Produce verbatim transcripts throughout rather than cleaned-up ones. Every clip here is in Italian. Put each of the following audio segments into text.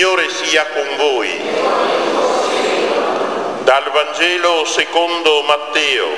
Signore sia con voi. Dal Vangelo secondo Matteo.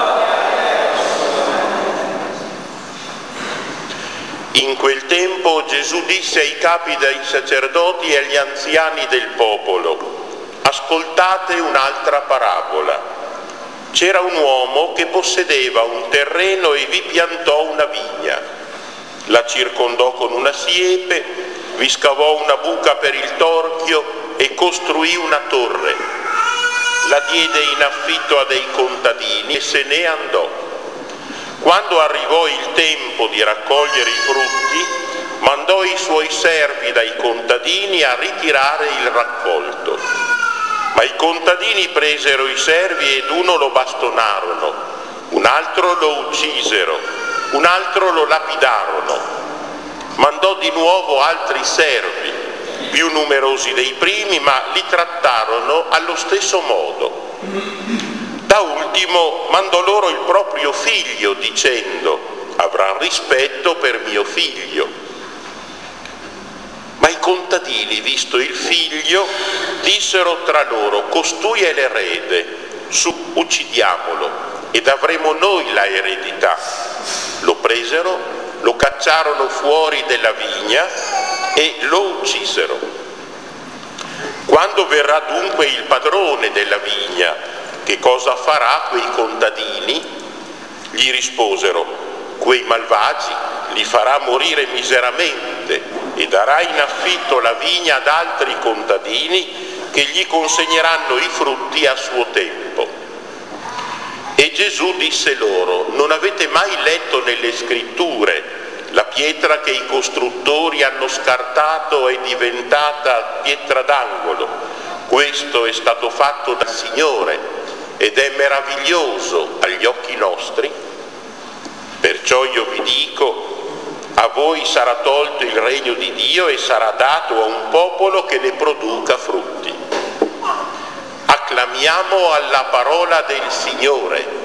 In quel tempo Gesù disse ai capi dei sacerdoti e agli anziani del popolo: ascoltate un'altra parabola. C'era un uomo che possedeva un terreno e vi piantò una vigna. La circondò con una siepe, vi scavò una buca per il torchio e costruì una torre. La diede in affitto a dei contadini e se ne andò. Quando arrivò il tempo di raccogliere i frutti, mandò i suoi servi dai contadini a ritirare il raccolto. Ma i contadini presero i servi ed uno lo bastonarono, un altro lo uccisero, un altro lo lapidarono. Mandò di nuovo altri servi, più numerosi dei primi, ma li trattarono allo stesso modo. Da ultimo mandò loro il proprio figlio, dicendo: avranno rispetto per mio figlio. Ma i contadini, visto il figlio, dissero tra loro: costui è l'erede, su, uccidiamolo, ed avremo noi la eredità. Lo presero, lo cacciarono fuori della vigna e lo uccisero. Quando verrà dunque il padrone della vigna, che cosa farà quei contadini? Gli risposero: quei malvagi li farà morire miseramente e darà in affitto la vigna ad altri contadini che gli consegneranno i frutti a suo tempo. E Gesù disse loro: non avete mai letto nelle scritture la pietra che i costruttori hanno scartato è diventata pietra d'angolo? Questo è stato fatto dal Signore ed è meraviglioso agli occhi nostri. Perciò io vi dico: a voi sarà tolto il regno di Dio e sarà dato a un popolo che ne produca frutti. Acclamiamo alla parola del Signore.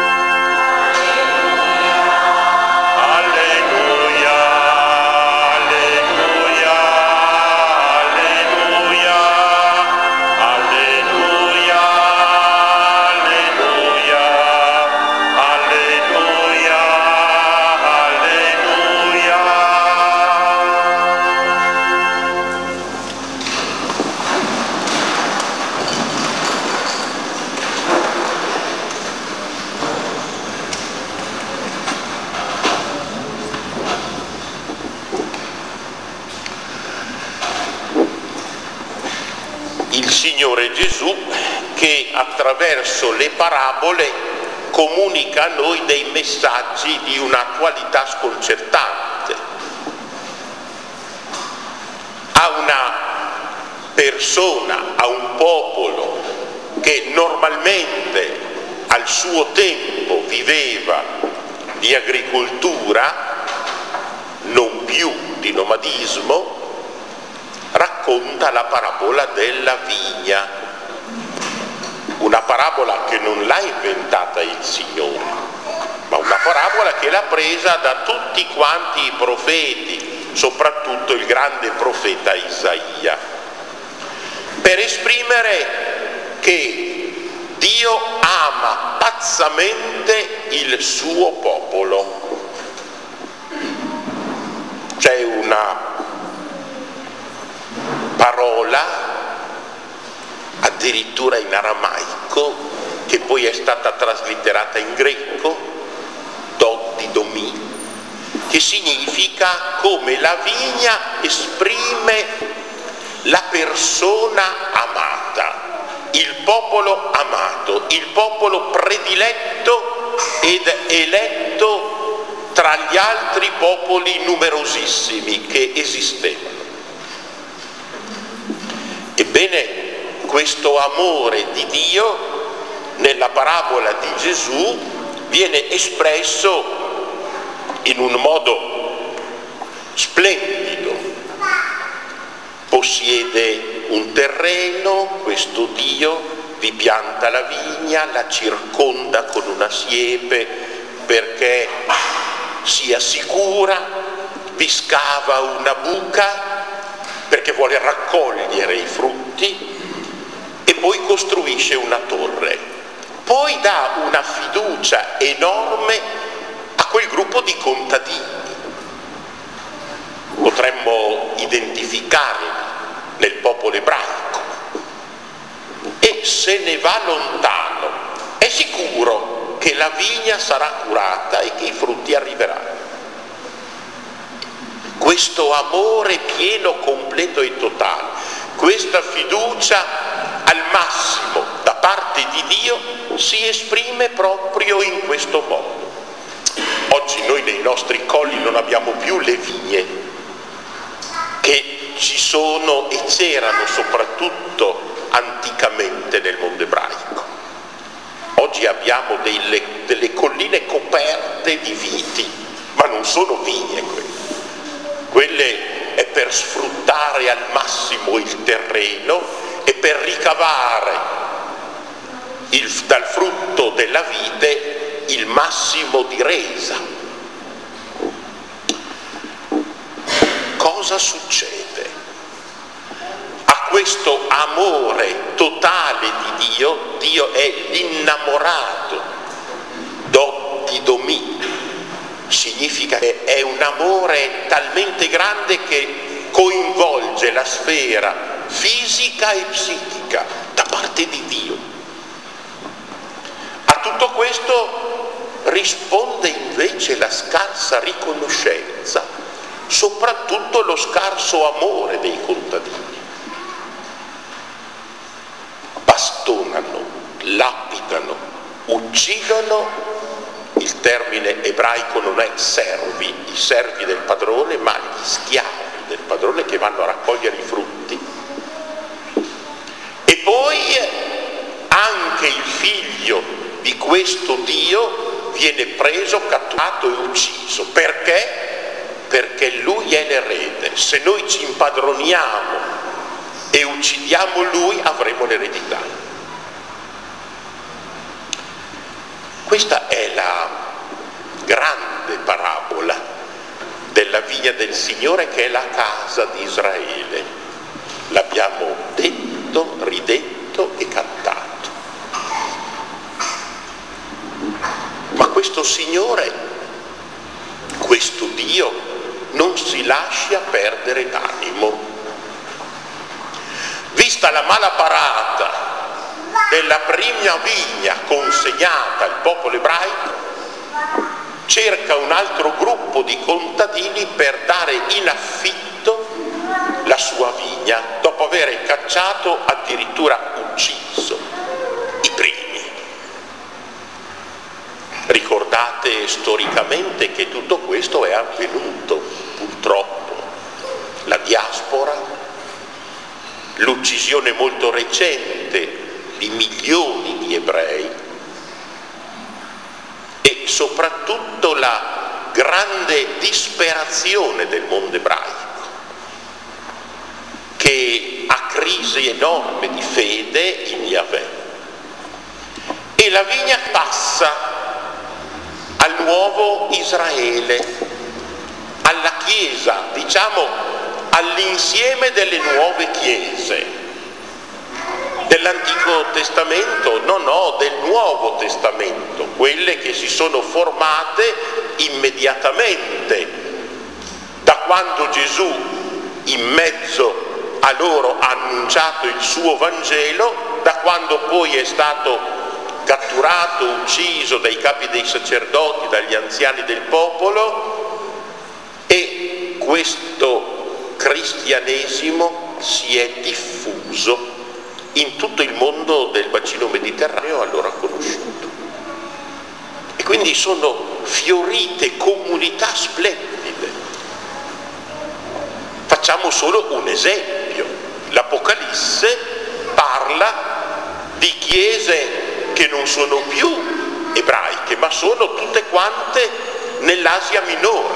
Il Signore Gesù che attraverso le parabole comunica a noi dei messaggi di un'attualità sconcertante. A una persona, a un popolo che normalmente al suo tempo viveva di agricoltura, non più di nomadismo, racconta la parabola della vigna, una parabola che non l'ha inventata il Signore, ma una parabola che l'ha presa da tutti quanti i profeti, soprattutto il grande profeta Isaia, per esprimere che Dio ama pazzamente il suo popolo. C'è una parola, addirittura in aramaico, che poi è stata traslitterata in greco, dod di domi, che significa come la vigna esprime la persona amata, il popolo amato, il popolo prediletto ed eletto tra gli altri popoli numerosissimi che esistevano. Ebbene, questo amore di Dio nella parabola di Gesù viene espresso in un modo splendido. Possiede un terreno, questo Dio vi pianta la vigna, la circonda con una siepe perché sia sicura, vi scava una buca perché vuole raccogliere i frutti, e poi costruisce una torre. Poi dà una fiducia enorme a quel gruppo di contadini. Potremmo identificarli nel popolo ebraico, e se ne va lontano. È sicuro che la vigna sarà curata e che i frutti arriveranno. Questo amore pieno, completo e totale, questa fiducia al massimo da parte di Dio si esprime proprio in questo modo. Oggi noi nei nostri colli non abbiamo più le vigne che ci sono e c'erano soprattutto anticamente nel mondo ebraico. Oggi abbiamo delle, delle colline coperte di viti, ma non sono vigne quelle. Quelle è per sfruttare al massimo il terreno e per ricavare il, dal frutto della vite il massimo di resa. Cosa succede? A questo amore totale di Dio, Dio è l'innamorato di Domì. Significa che è un amore talmente grande che coinvolge la sfera fisica e psichica da parte di Dio. A tutto questo risponde invece la scarsa riconoscenza, soprattutto lo scarso amore dei contadini. Bastonano, lapidano, uccidono. Il termine ebraico non è servi, i servi del padrone, ma gli schiavi del padrone che vanno a raccogliere i frutti. E poi anche il figlio di questo Dio viene preso, catturato e ucciso. Perché? Perché lui è l'erede. Se noi ci impadroniamo e uccidiamo lui, avremo l'eredità. Questa è la grande parabola della vigna del Signore, che è la casa di Israele. L'abbiamo detto, ridetto e cantato. Ma questo Signore, questo Dio, non si lascia perdere d'animo. Vista la mala parata della prima vigna consegnata al popolo ebraico, cerca un altro gruppo di contadini per dare in affitto la sua vigna, dopo aver cacciato, addirittura ucciso i primi. Ricordate storicamente che tutto questo è avvenuto, purtroppo. La diaspora, l'uccisione molto recente di milioni di ebrei e soprattutto la grande disperazione del mondo ebraico, che ha crisi enorme di fede in Yahweh. E la vigna passa al nuovo Israele, alla Chiesa, diciamo all'insieme delle nuove chiese. Dell'Antico Testamento, no, no, del Nuovo Testamento, quelle che si sono formate immediatamente da quando Gesù in mezzo a loro ha annunciato il suo Vangelo, da quando poi è stato catturato, ucciso dai capi dei sacerdoti, dagli anziani del popolo, e questo cristianesimo si è diffuso in tutto il mondo del bacino mediterraneo allora conosciuto. E quindi sono fiorite comunità splendide. Facciamo solo un esempio. L'Apocalisse parla di chiese che non sono più ebraiche, ma sono tutte quante nell'Asia minore.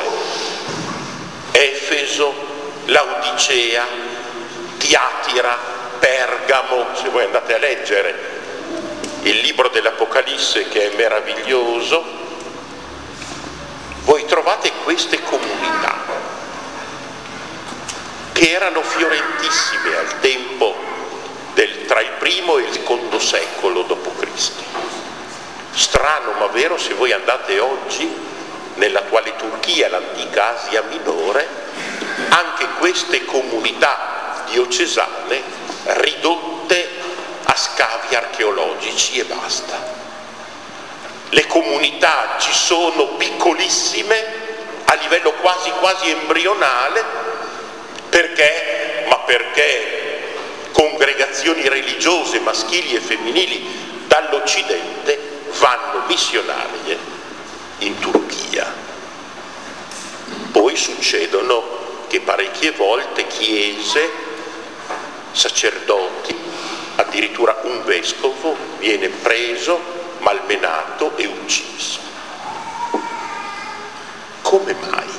Efeso, Laodicea, Tiatira, Pergamo. Se voi andate a leggere il libro dell'Apocalisse, che è meraviglioso, voi trovate queste comunità che erano fiorentissime al tempo del, tra il primo e il secondo secolo dopo Cristo. Strano ma vero, se voi andate oggi nell'attuale Turchia, l'antica Asia Minore, anche queste comunità diocesane ridotte a scavi archeologici e basta. Le comunità ci sono piccolissime, a livello quasi quasi embrionale, perché? Ma perché congregazioni religiose maschili e femminili dall'Occidente vanno missionarie in Turchia. Poi succedono che parecchie volte chiese, sacerdoti, addirittura un vescovo viene preso, malmenato e ucciso. Come mai?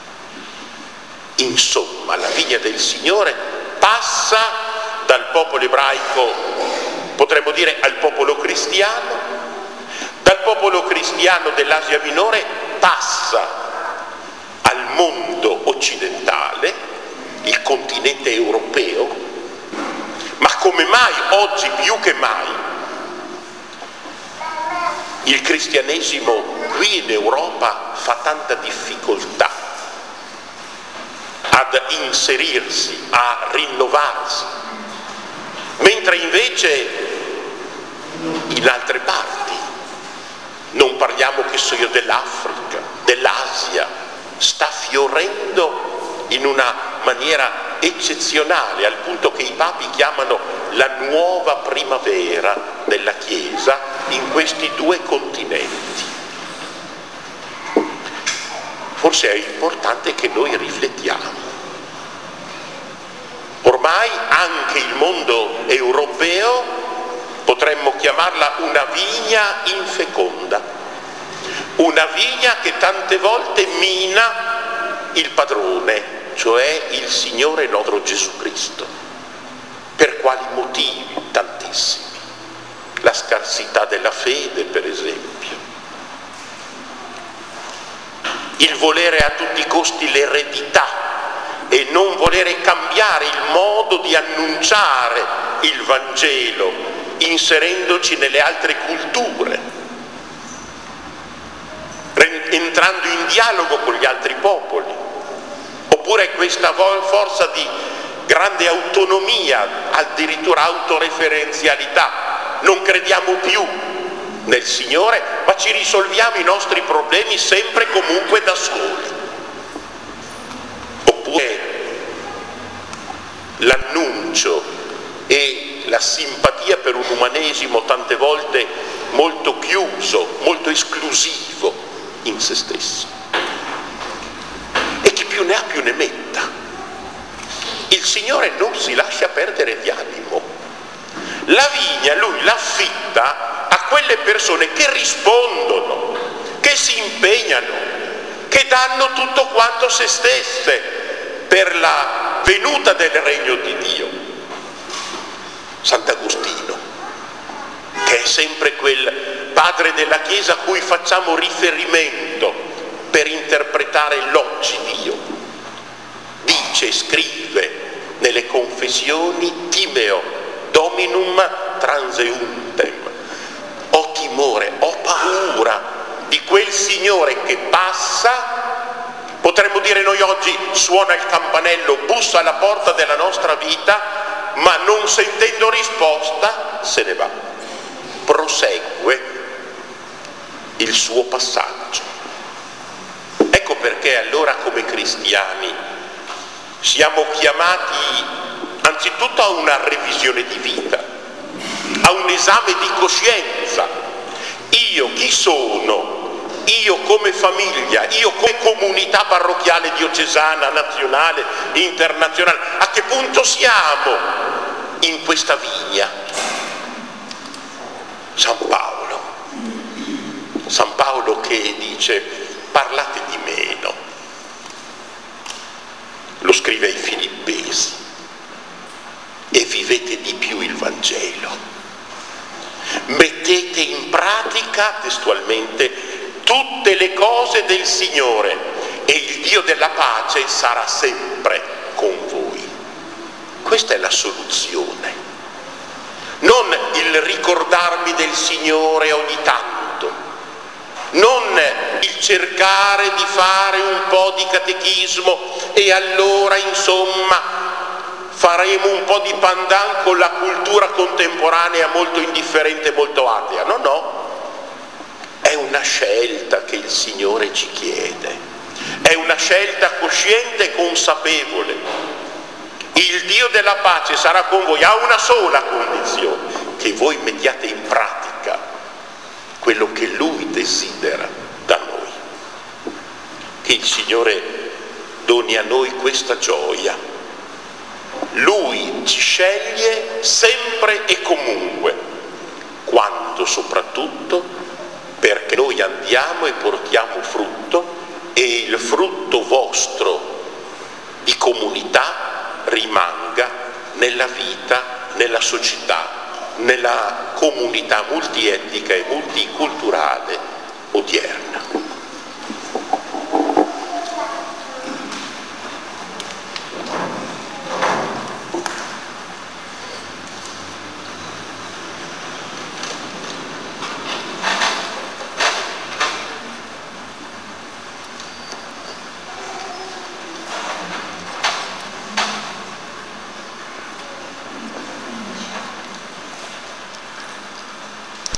Insomma, la vigna del Signore passa dal popolo ebraico, potremmo dire, al popolo cristiano, dal popolo cristiano dell'Asia Minore passa al mondo occidentale, il continente europeo. Ma come mai oggi più che mai il cristianesimo qui in Europa fa tanta difficoltà ad inserirsi, a rinnovarsi, mentre invece in altre parti, non parliamo che so io dell'Africa, dell'Asia, sta fiorendo in una maniera eccezionale, al punto che i papi chiamano la nuova primavera della Chiesa in questi due continenti. Forse è importante che noi riflettiamo. Ormai anche il mondo europeo potremmo chiamarla una vigna infeconda, una vigna che tante volte mina il padrone, cioè il Signore nostro Gesù Cristo. Per quali motivi? Tantissimi. La scarsità della fede, per esempio. Il volere a tutti i costi l'eredità e non volere cambiare il modo di annunciare il Vangelo, inserendoci nelle altre culture, entrando in dialogo con gli altri popoli. Oppure questa forza di grande autonomia, addirittura autoreferenzialità. Non crediamo più nel Signore, ma ci risolviamo i nostri problemi sempre e comunque da soli. Oppure l'annuncio e la simpatia per un umanesimo tante volte molto chiuso, molto esclusivo in se stesso. E chi più ne ha più ne metta. Il Signore non si lascia perdere di animo. La vigna Lui l'affitta a quelle persone che rispondono, che si impegnano, che danno tutto quanto se stesse per la venuta del regno di Dio. Sant'Agostino, che è sempre quel padre della Chiesa a cui facciamo riferimento per interpretare l'oggi Dio, dice, scrive nelle confessioni: timeo dominum transeuntem. Ho timore, ho paura di quel Signore che passa, potremmo dire noi oggi, suona il campanello, bussa alla porta della nostra vita, ma non sentendo risposta se ne va, prosegue il suo passaggio. Ecco perché allora come cristiani siamo chiamati anzitutto a una revisione di vita, a un esame di coscienza. Io chi sono? Io come famiglia, io come comunità parrocchiale diocesana, nazionale, internazionale, a che punto siamo in questa vigna? San Paolo, San Paolo che dice: parlate di meno, lo scrive ai Filippesi, e vivete di più il Vangelo. Mettete in pratica, testualmente, tutte le cose del Signore e il Dio della pace sarà sempre con voi. questa è la soluzione, non il ricordarmi del Signore ogni tanto, non il cercare di fare un po' di catechismo e allora insomma faremo un po' di pandan con la cultura contemporanea molto indifferente, molto atea. No, no, è una scelta che il Signore ci chiede, è una scelta cosciente e consapevole. Il Dio della pace sarà con voi a una sola condizione, che voi mettiate in pratica quello che Lui desidera da noi. Che il Signore doni a noi questa gioia. Lui ci sceglie sempre e comunque, quando soprattutto perché noi andiamo e portiamo frutto e il frutto vostro di comunità rimanga nella vita, nella società, nella comunità multietnica e multiculturale odierna.